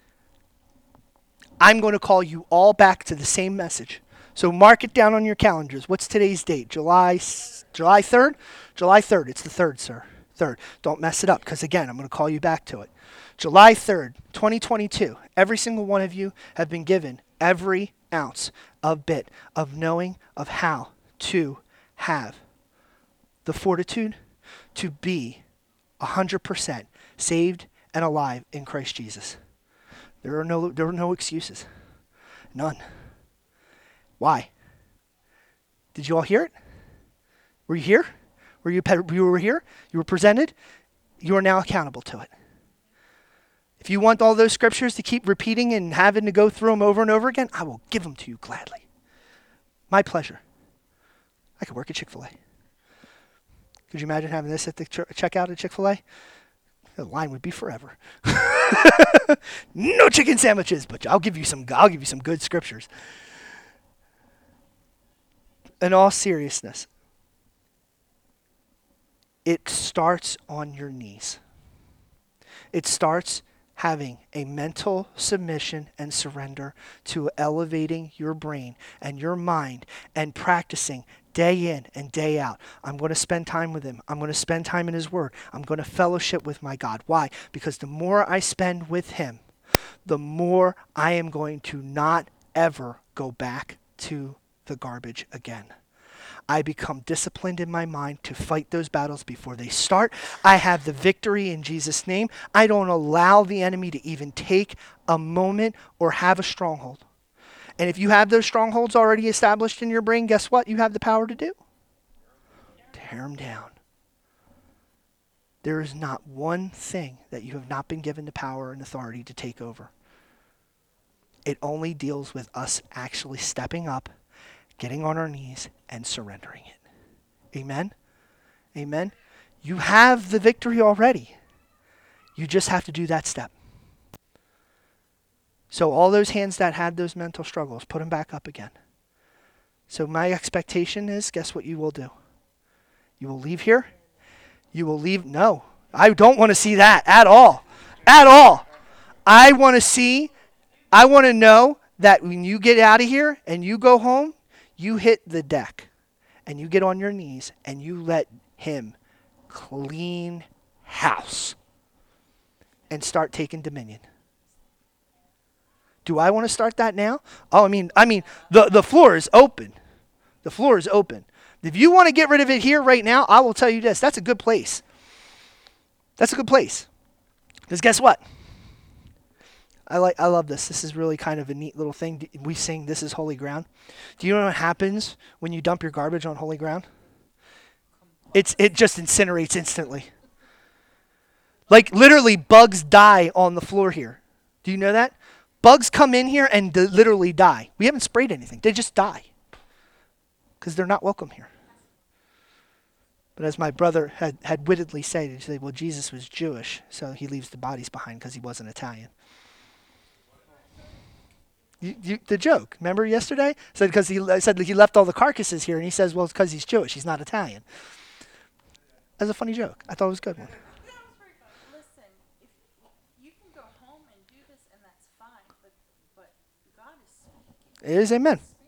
Speaker 1: I'm going to call you all back to the same message. So mark it down on your calendars. What's today's date? July 3rd? July 3rd. It's the 3rd, sir. 3rd. Don't mess it up because, again, I'm going to call you back to it. July 3rd, 2022. Every single one of you have been given every ounce of bit of knowing of how to have the fortitude to be 100% saved and alive in Christ Jesus. There are no excuses. None. Why? Did you all hear it? Were you here? You were here? You were presented? You are now accountable to it. If you want all those scriptures to keep repeating and having to go through them over and over again, I will give them to you gladly. My pleasure. I could work at Chick-fil-A. Could you imagine having this at the checkout at Chick-fil-A? The line would be forever. No chicken sandwiches, but I'll give you some good scriptures. In all seriousness, it starts on your knees. It starts having a mental submission and surrender to elevating your brain and your mind and practicing day in and day out. I'm going to spend time with him. I'm going to spend time in his word. I'm going to fellowship with my God. Why? Because the more I spend with him, the more I am going to not ever go back to the garbage again. I become disciplined in my mind to fight those battles before they start. I have the victory in Jesus' name. I don't allow the enemy to even take a moment or have a stronghold. And if you have those strongholds already established in your brain, guess what you have the power to do? Tear them down. There is not one thing that you have not been given the power and authority to take over. It only deals with us actually stepping up, getting on our knees, and surrendering it. Amen? Amen? You have the victory already. You just have to do that step. So all those hands that had those mental struggles, put them back up again. So my expectation is, guess what you will do? You will leave here. You will leave. No, I don't want to see that at all. At all. I want to know that when you get out of here and you go home, you hit the deck and you get on your knees and you let him clean house and start taking dominion. Do I want to start that now? Oh, I mean, the floor is open. The floor is open. If you want to get rid of it here right now, I will tell you this. That's a good place. That's a good place. Because guess what? I love this. This is really kind of a neat little thing. We sing, "This is holy ground." Do you know what happens when you dump your garbage on holy ground? It just incinerates instantly. Like literally bugs die on the floor here. Do you know that? Bugs come in here and literally die. We haven't sprayed anything. They just die. Because they're not welcome here. But as my brother had wittedly said, he said, well, Jesus was Jewish, so he leaves the bodies behind because he wasn't Italian. The joke, remember yesterday? Said because he left all the carcasses here, and he says, well, it's because he's Jewish, he's not Italian. That's a funny joke. I thought it was a good one.
Speaker 2: Listen, if you can go home and do this, and that's fine, but God is speaking.
Speaker 1: It is, amen.